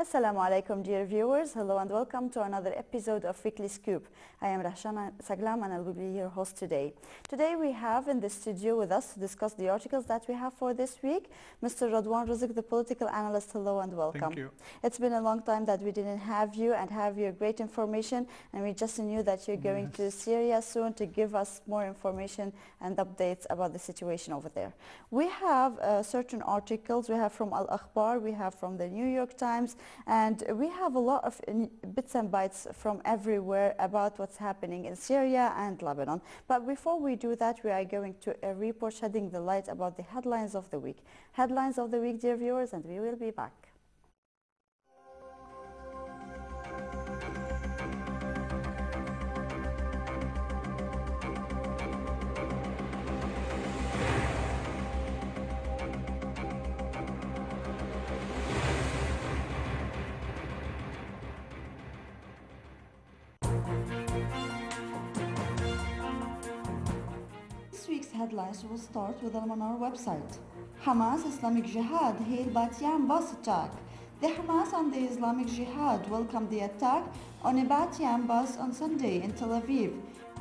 Assalamu alaikum, dear viewers. Hello and welcome to another episode of Weekly Scoop. I am Rahshana Saglam and I will be your host today. Today we have in the studio with us to discuss the articles that we have for this week, Mr. Radwan Rizk, the political analyst. Hello and welcome. Thank you. It's been a long time that we didn't have you and have your great information, and we just knew that you're going to Syria soon to give us more information and updates about the situation over there. We have certain articles. We have from Al Akhbar, we have from the New York Times, and we have a lot of bits and bytes from everywhere about what's happening in Syria and Lebanon. But before we do that, we are going to a report shedding the light about the headlines of the week. Headlines of the week, dear viewers, and we will be back. This week's headlines will start with Al Manar website. Hamas Islamic Jihad hailed Batyan bus attack. The Hamas and the Islamic Jihad welcomed the attack on a Batyan bus on Sunday in Tel Aviv.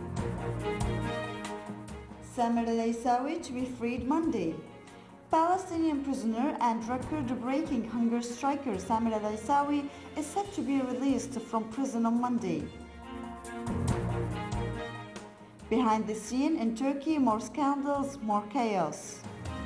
Samer al-Aisawi to be freed Monday. Palestinian prisoner and record-breaking hunger striker Samer al-Aisawi is set to be released from prison on Monday. Behind the scene in Turkey, more scandals, more chaos.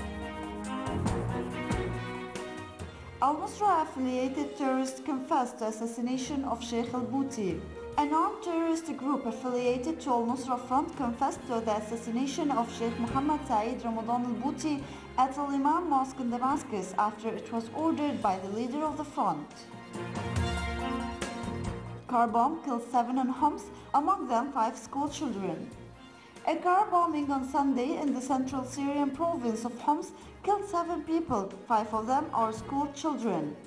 Al-Nusra affiliated terrorist confessed to assassination of Sheikh al-Bouti. An armed terrorist group affiliated to Al-Nusra Front confessed to the assassination of Sheikh Mohammed Saeed Ramadan al-Bouti at Al-Imam Mosque in Damascus after it was ordered by the leader of the front. Car bomb killed 7 in Homs, among them 5 school children. A car bombing on Sunday in the central Syrian province of Homs killed 7 people, 5 of them are school children.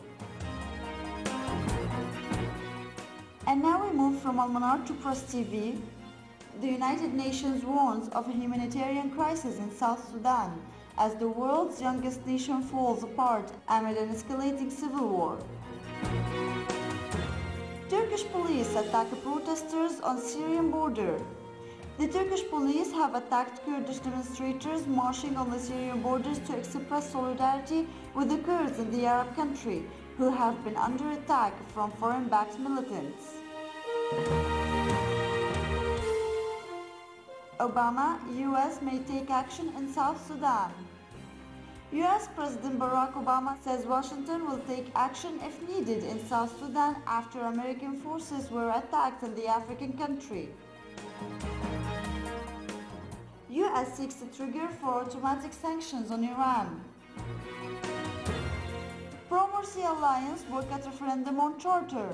And now we move from Al Manar to Press TV. The United Nations warns of a humanitarian crisis in South Sudan as the world's youngest nation falls apart amid an escalating civil war. Turkish police attack protesters on Syrian border. The Turkish police have attacked Kurdish demonstrators marching on the Syrian borders to express solidarity with the Kurds in the Arab country, who have been under attack from foreign-backed militants. Obama, US may take action in South Sudan. US President Barack Obama says Washington will take action if needed in South Sudan after American forces were attacked in the African country. US seeks a trigger for automatic sanctions on Iran. Pro-Morsi Alliance boycott referendum on charter.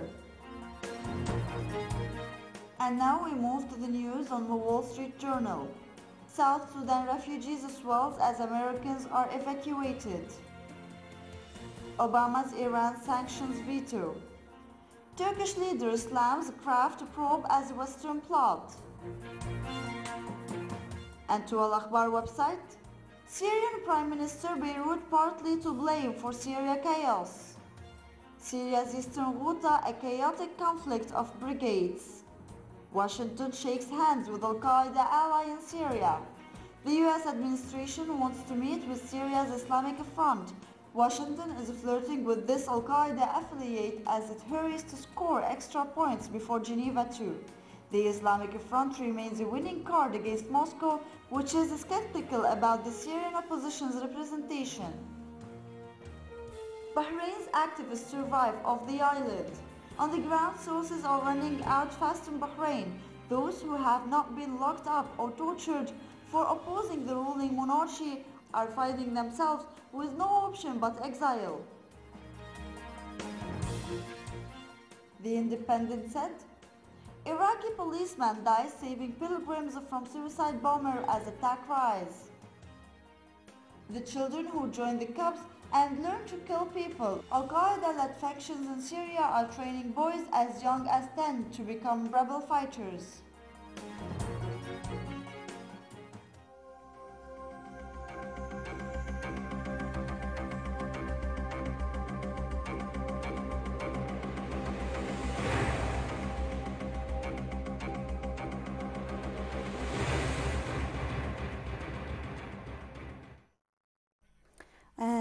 And now we move to the news on the Wall Street Journal. South Sudan refugees swells as Americans are evacuated. Obama's Iran sanctions veto. Turkish leader slams Kraft probe as Western plot. And to Al Akhbar website, Syrian Prime Minister Beirut partly to blame for Syria chaos. Syria's eastern Ghouta, a chaotic conflict of brigades. Washington shakes hands with Al-Qaeda ally in Syria. The US administration wants to meet with Syria's Islamic Front. Washington is flirting with this Al-Qaeda affiliate as it hurries to score extra points before Geneva II. The Islamic Front remains a winning card against Moscow, which is skeptical about the Syrian opposition's representation. Bahrain's activists survive off the island. On the ground, sources are running out fast in Bahrain. Those who have not been locked up or tortured for opposing the ruling monarchy are finding themselves with no option but exile. The Independent said, Iraqi policeman dies saving pilgrims from suicide bomber as attack rise. The children who joined the Cubs and learn to kill people. Al-Qaeda-led factions in Syria are training boys as young as 10 to become rebel fighters.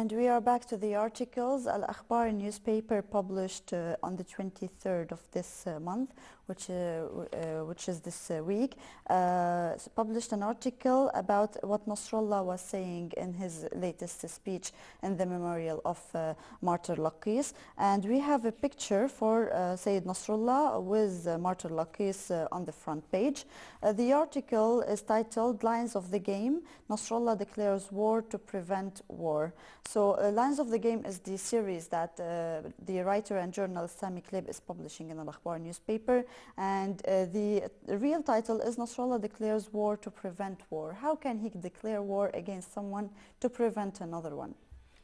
And we are back to the articles. Al-Akhbar newspaper published on the 23rd of this month, which is this week, published an article about what Nasrallah was saying in his latest speech in the memorial of Martyr Laqis. And we have a picture for Sayyid Nasrallah with Martyr Laqis on the front page. The article is titled Lines of the Game, Nasrallah declares war to prevent war. So Lines of the Game is the series that the writer and journalist Sami Kleb is publishing in Al-Akhbar newspaper, and the real title is Nasrallah declares war to prevent war. How can he declare war against someone to prevent another one?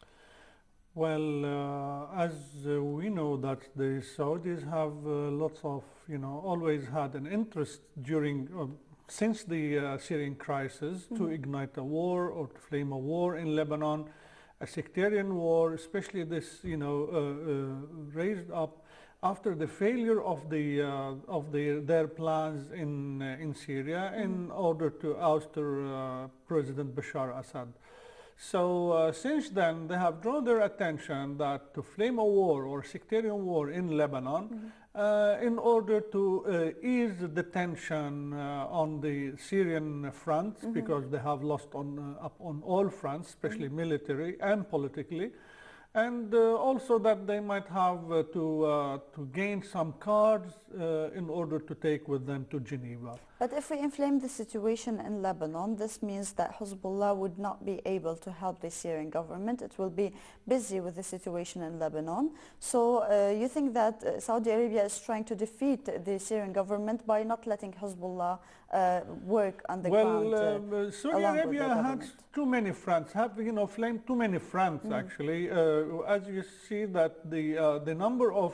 Well, as we know that the Saudis have lots of, always had an interest during since the Syrian crisis to ignite a war or to flame a war in Lebanon, a sectarian war, especially this, raised up after the failure of their plans in Syria in order to oust President Bashar Assad. So since then, they have drawn their attention that to flame a war or sectarian war in Lebanon in order to ease the tension on the Syrian front, because they have lost on all fronts, especially military and politically, and also that they might have to gain some cards in order to take with them to Geneva. But if we inflame the situation in Lebanon, this means that Hezbollah would not be able to help the Syrian government. It will be busy with the situation in Lebanon. So you think that Saudi Arabia is trying to defeat the Syrian government by not letting Hezbollah work on the ground? Well, Saudi Arabia has too many fronts, flamed too many fronts actually. As you see that the number of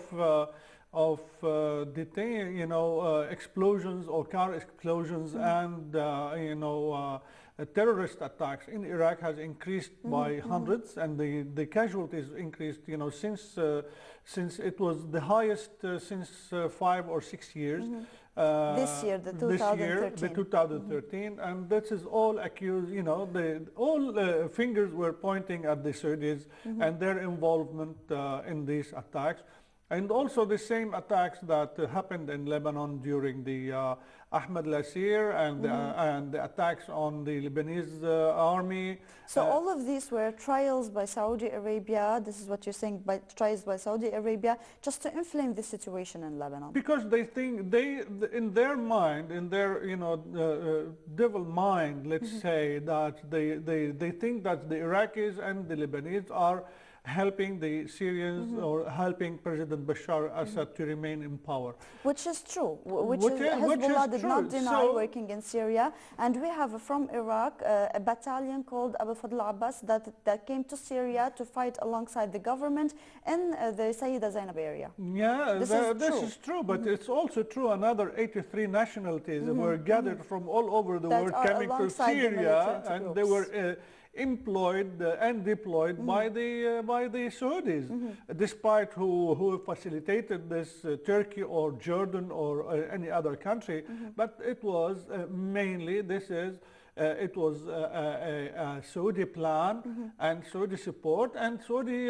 explosions or car explosions and terrorist attacks in Iraq has increased by hundreds, and the casualties increased since it was the highest since 5 or 6 years. This year, the 2013. And this is all accused, all fingers were pointing at the Saudis and their involvement in these attacks. And also the same attacks that happened in Lebanon during the Ahmed Lasir and the attacks on the Lebanese army. So all of these were trials by Saudi Arabia. This is what you're saying, by trials by Saudi Arabia, just to inflame the situation in Lebanon. Because they think in their mind, in their devil mind, let's say, that they think that the Iraqis and the Lebanese are helping the Syrians or helping President Bashar Assad to remain in power. Which is true. Hezbollah did not deny working in Syria. And we have from Iraq a battalion called Abu Fadl Abbas that came to Syria to fight alongside the government in the Sayyida Zainab area. Yeah, this is true. But it's also true another 83 nationalities were gathered from all over the world coming to Syria, and they were employed and deployed by the Saudis, despite who facilitated this, Turkey or Jordan or any other country. But it was mainly it was a Saudi plan and Saudi support and Saudi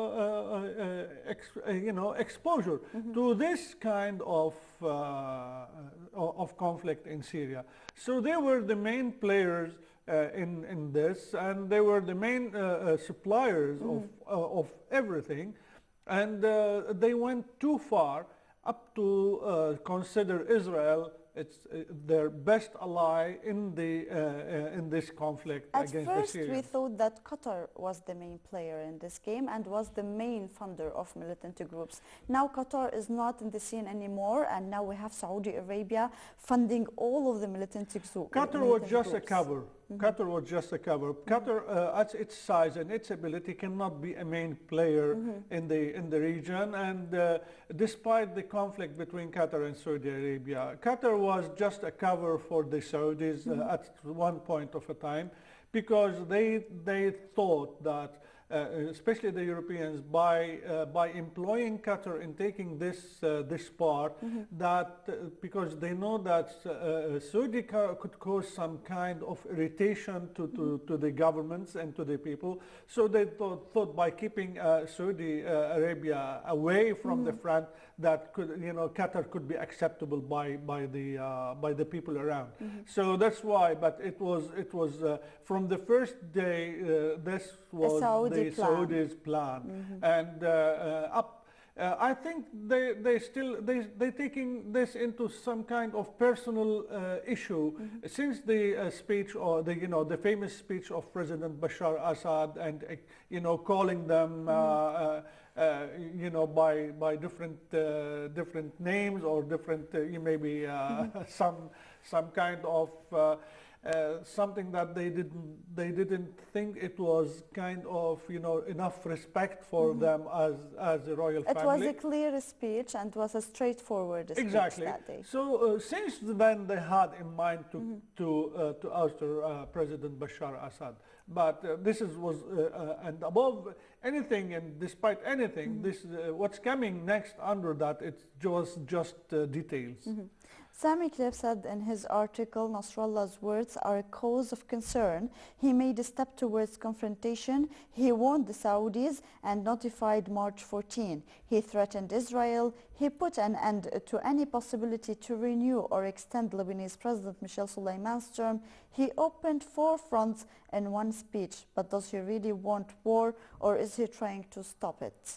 exposure to this kind of conflict in Syria. So they were the main players in this, and they were the main suppliers of everything, and they went too far up to consider Israel their best ally in this conflict against the Syrians. At first we thought that Qatar was the main player in this game and was the main funder of militant groups. Now Qatar is not in the scene anymore, and now we have Saudi Arabia funding all of the militant groups. Qatar was just a cover. Qatar was just a cover. Qatar, at its size and its ability, cannot be a main player in the region. And despite the conflict between Qatar and Saudi Arabia, Qatar was just a cover for the Saudis at one point of a time, because they thought that especially the Europeans, by employing Qatar in taking this part, that because they know that Saudi could cause some kind of irritation to the governments and to the people, so they thought by keeping Saudi Arabia away from the front, that could, Qatar could be acceptable by the people around. So that's why. But it was from the first day. This was the Saudis' plan, and I think they're taking this into some kind of personal issue since the speech, or the famous speech of President Bashar Assad, and calling them by different names, or different maybe some kind of something that they didn't think it was kind of enough respect for them as a royal family. It was a clear speech and was a straightforward speech that day. So since then they had in mind to oust President Bashar Assad. But this was and above anything and despite anything, this what's coming next under that, it's just details. Sami Kleb said in his article, Nasrallah's words are a cause of concern. He made a step towards confrontation. He warned the Saudis and notified March 14. He threatened Israel. He put an end to any possibility to renew or extend Lebanese President Michel Suleiman's term. He opened 4 fronts in one speech. But does he really want war, or is he trying to stop it?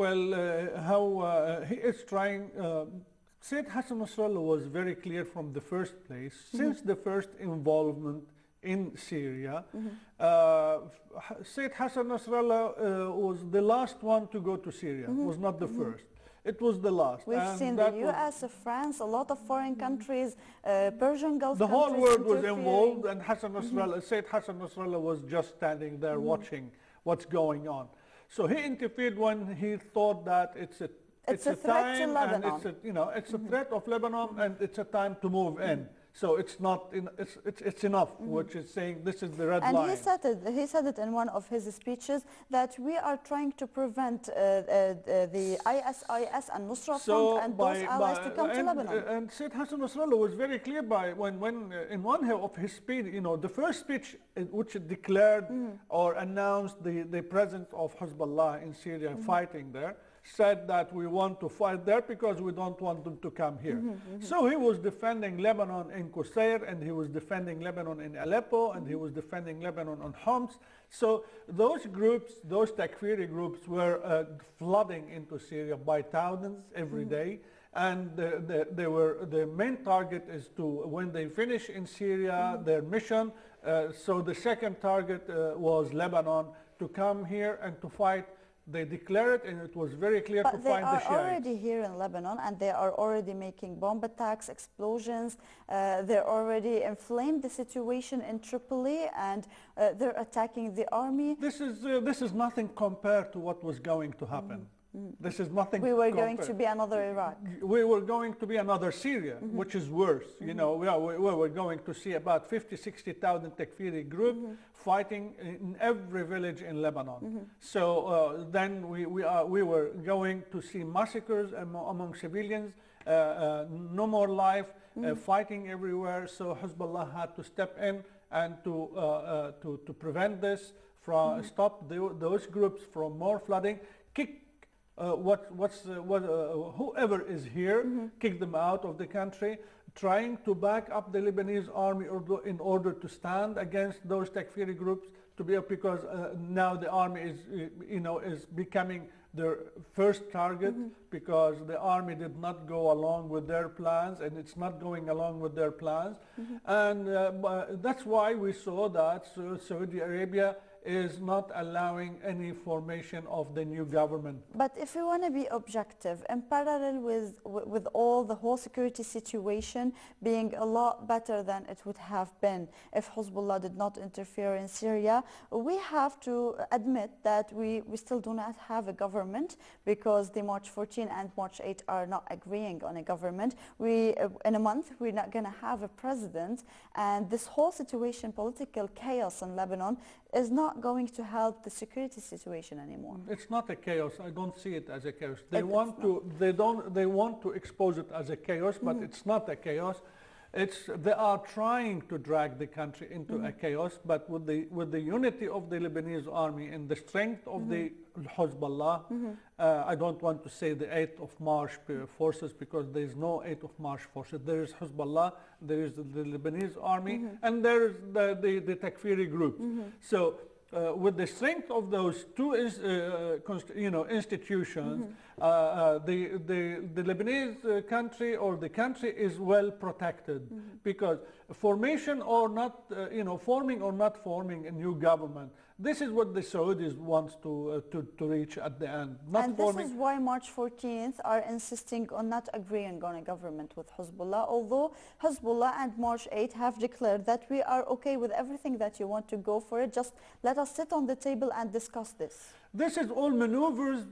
Well, he is trying. Sayyid Hassan Nasrallah was very clear from the first place, since the first involvement in Syria. Sayyid Hassan Nasrallah was the last one to go to Syria, was not the first. It was the last. We've seen the US, France, a lot of foreign countries, Persian Gulf countries. The whole world was involved, and Hassan Nasrallah, Sayyid Hassan Nasrallah was just standing there watching what's going on. So he interfered when he thought that it's a threat to Lebanon. And it's a threat of Lebanon, and it's a time to move in. So it's not it's enough, which is saying this is the red line. And he said it in one of his speeches that we are trying to prevent the ISIS and Nusra Front and those allies to come to Lebanon. And Sayyid Hassan Nasrallah was very clear when in one of his speech, the first speech which declared or announced the presence of Hezbollah in Syria fighting there, said that we want to fight there because we don't want them to come here. So he was defending Lebanon in Qusair, and he was defending Lebanon in Aleppo, and he was defending Lebanon on Homs. So those groups, those Takfiri groups, were flooding into Syria by thousands every day. And the main target is to, when they finish in Syria, their mission, so the second target was Lebanon, to come here and to fight. They declared it, and it was very clear to find the Shiites. But they are already here in Lebanon, and they are already making bomb attacks, explosions. They're already inflamed the situation in Tripoli, and they're attacking the army. This is nothing compared to what was going to happen. This is nothing. We were going to be another Iraq. We were going to be another Syria, which is worse. We were going to see about 50, 60,000 Takfiri group fighting in every village in Lebanon. So then we were going to see massacres among civilians, no more life, fighting everywhere. So Hezbollah had to step in and to prevent this, from stop those groups from more flooding, kick whoever is here, kick them out of the country, trying to back up the Lebanese army in order to stand against those Takfiri groups, because now the army is becoming their first target, because the army did not go along with their plans, and it's not going along with their plans. And that's why we saw that Saudi Arabia is not allowing any formation of the new government. But if we want to be objective, in parallel with all the whole security situation being a lot better than it would have been if Hezbollah did not interfere in Syria, we have to admit that we still do not have a government, because the March 14 and March 8 are not agreeing on a government. In a month, we're not going to have a president, and this whole situation, political chaos in Lebanon, is not not going to help the security situation anymore. It's not a chaos. I don't see it as a chaos. They want to expose it as a chaos, but it's not a chaos. They are trying to drag the country into a chaos, but with the unity of the Lebanese army and the strength of the Hezbollah, I don't want to say the 8th of March forces, because there is no 8th of March forces. There is Hezbollah, there is the Lebanese army, and there is the Takfiri group. So with the strength of those two institutions, the Lebanese country, or the country, is well protected, because formation or not, forming or not forming a new government, this is what the Saudis want to reach at the end. And this is why March 14th are insisting on not agreeing on a government with Hezbollah, although Hezbollah and March 8 have declared that we are okay with everything that you want to go for it, just let us sit on the table and discuss this. This is all maneuvers,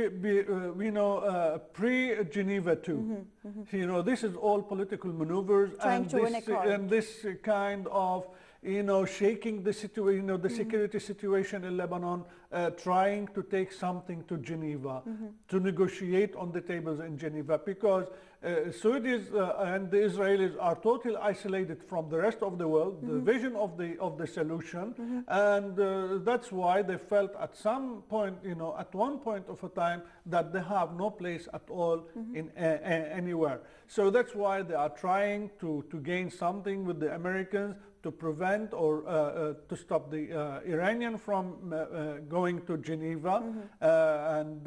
pre-Geneva too. This is all political maneuvers, trying to win a card. And this kind of shaking the situation, the security situation in Lebanon, trying to take something to Geneva, to negotiate on the tables in Geneva, because Saudis and the Israelis are totally isolated from the rest of the world, the vision of the solution, and that's why they felt at some point, at one point of a time, that they have no place at all in anywhere. So that's why they are trying to gain something with the Americans, to prevent or to stop the Iranian from going to Geneva, and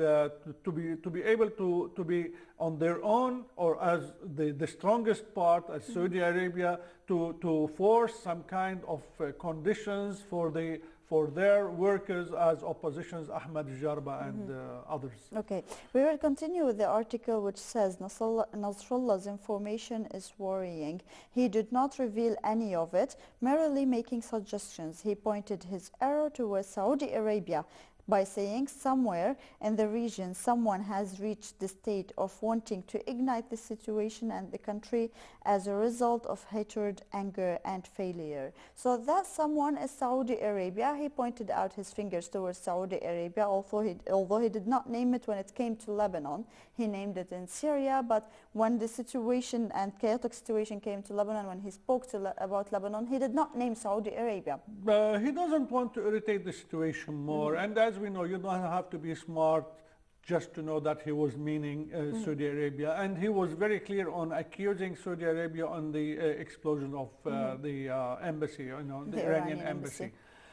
to be able to be on their own, or as the strongest part, as Saudi Arabia, to force some kind of conditions for their workers as oppositions, Ahmad Jarba and others. Okay, we will continue with the article, which says Nasrallah's information is worrying. He did not reveal any of it, merely making suggestions. He pointed his arrow towards Saudi Arabia by saying somewhere in the region someone has reached the state of wanting to ignite the situation and the country as a result of hatred, anger and failure. So that someone is Saudi Arabia. He pointed out his fingers towards Saudi Arabia, although he did not name it when it came to Lebanon. He named it in Syria, but when the situation and chaotic situation came to Lebanon, when he spoke about Lebanon, he did not name Saudi Arabia. He doesn't want to irritate the situation more, and as we know, you don't have to be smart just to know that he was meaning Saudi Arabia, and he was very clear on accusing Saudi Arabia on the explosion of the embassy, the Iranian embassy.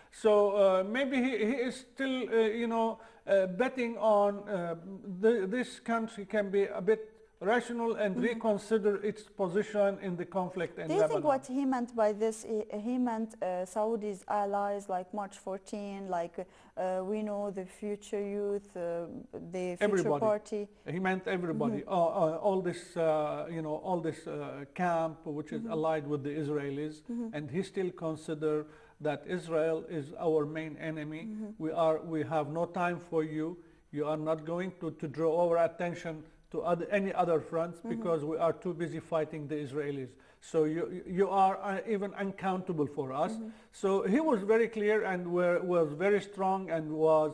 So maybe he is still, betting on this country can be a bit rational and reconsider its position in the conflict in Lebanon. Do you think what he meant by this, he meant Saudi's allies like March 14, like we know the future youth, the future everybody. party? He meant everybody. All this, all this camp which is allied with the Israelis, and he still consider that Israel is our main enemy. We have no time for you. You are not going to draw our attention to any other fronts, because we are too busy fighting the Israelis. So you are even uncountable for us. So he was very clear and was very strong, and was,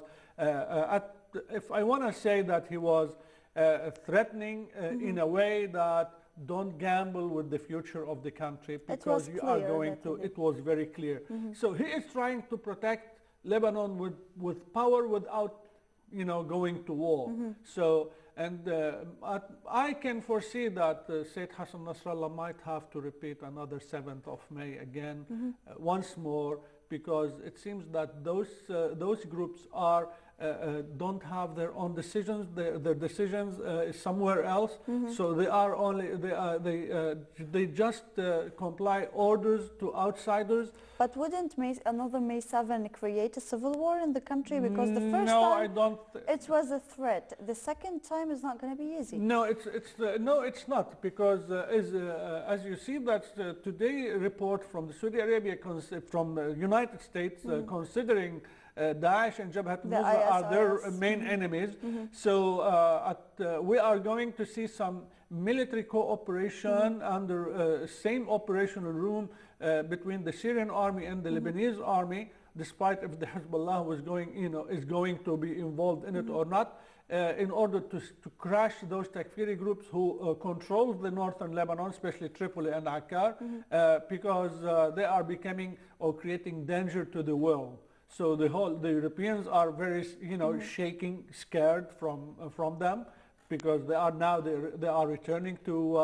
if I want to say that he was threatening in a way that don't gamble with the future of the country, because you are going to, it was very clear. So he is trying to protect Lebanon with power without going to war. So, and I can foresee that Sayyid Hassan Nasrallah might have to repeat another 7th of May again, once more, because it seems that those groups are don't have their own decisions. Their decisions is somewhere else. So they are only they just comply orders to outsiders. But wouldn't another May 7 create a civil war in the country? Because the first no, time I don't. It was a threat. The second time is not going to be easy. No, it's not, because as you see that today report from the Saudi Arabia, from the United States, considering Daesh and Jabhat al-Nusra are their main enemies. So we are going to see some military cooperation under same operational room between the Syrian army and the Lebanese army. despite if the Hezbollah was going, is going to be involved in it or not, in order to crash those Takfiri groups who control the northern Lebanon, especially Tripoli and Akkar, because they are becoming or creating danger to the world. So the Europeans are very, shaking, scared from them, because they are returning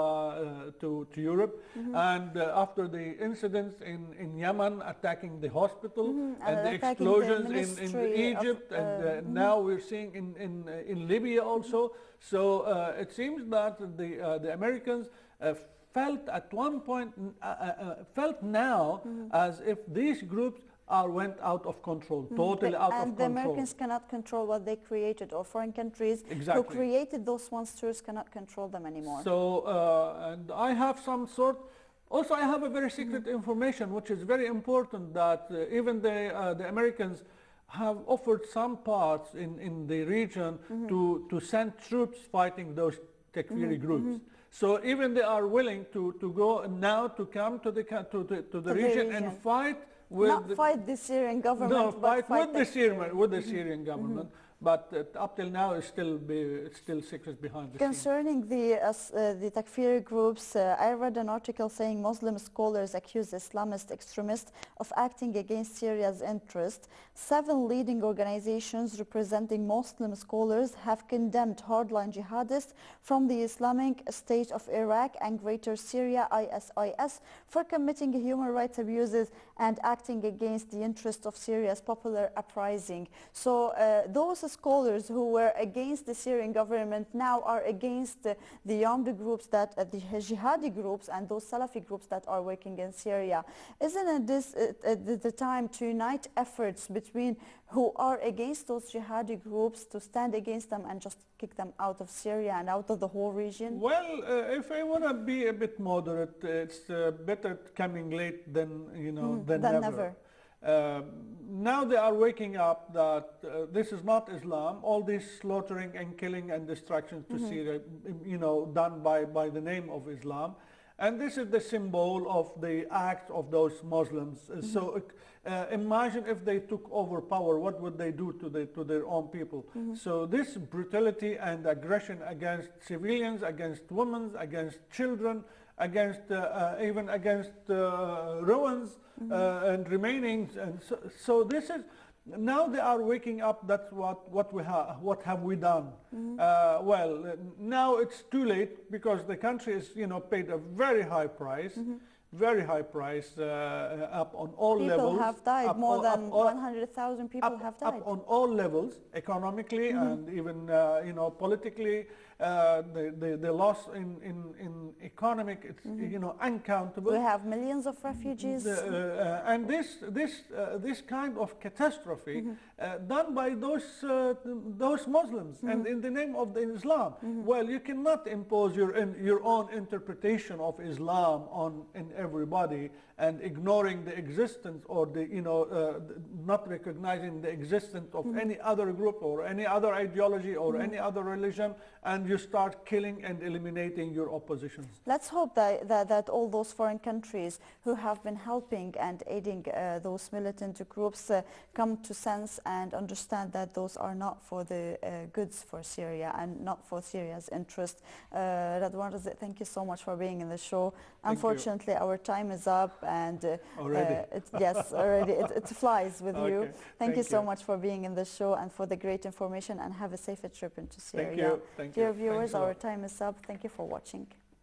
to Europe, and after the incidents in Yemen, attacking the hospital and the explosions in Egypt, and now we're seeing in Libya also. So it seems that the Americans felt at one point, felt now as if these groups went out of control, totally out of control. And the Americans cannot control what they created, or foreign countries who created those monsters cannot control them anymore. So, and I have also I have a very secret information, which is very important, that even the Americans have offered some parts in the region to send troops fighting those Takfiri groups. So even they are willing to go now to come to the region and fight. Not fight the Syrian government, no, but fight with the Syrian government. But up till now, it's still secret behind the scenes. Concerning the Takfiri groups, I read an article saying Muslim scholars accuse Islamist extremists of acting against Syria's interest. 7 leading organizations representing Muslim scholars have condemned hardline jihadists from the Islamic State of Iraq and Greater Syria, ISIS, for committing human rights abuses and acting against the interest of Syria's popular uprising. So those scholars who were against the Syrian government now are against the armed groups, that the jihadi groups and those Salafi groups that are working in Syria. Isn't this the time to unite efforts between who are against those jihadi groups, to stand against them and just kick them out of Syria and out of the whole region? Well, if I want to be a bit moderate, it's better coming late than than never. Now they are waking up that this is not Islam. All this slaughtering and killing and destruction to Syria, done by the name of Islam. And this is the symbol of the act of those Muslims. So imagine if they took over power, what would they do to their own people? So this brutality and aggression against civilians, against women, against children, against even against ruins and remainings, and so this is. Now they are waking up. That's what have we done? Well, now it's too late, because the country is paid a very high price. Very high price up on all levels. People have died. More than 100,000 people have died. Up on all levels, economically and even politically. The loss in economic, it's uncountable. We have millions of refugees. And this kind of catastrophe done by those Muslims and in the name of Islam. Well, you cannot impose your own interpretation of Islam in everybody, and ignoring the existence, or not recognizing the existence of any other group or any other ideology or any other religion, and you start killing and eliminating your oppositions. Let's hope that all those foreign countries who have been helping and aiding those militant groups come to sense and understand that those are not for the goods for Syria and not for Syria's interest. Radwan Razik, thank you so much for being in the show. Unfortunately, our time is up, and already. Yes, already. It flies with you. Thank you so much for being in the show and for the great information, and have a safe trip into Syria. Thank you. Thank you. Dear viewers, our time is up. Thank you for watching.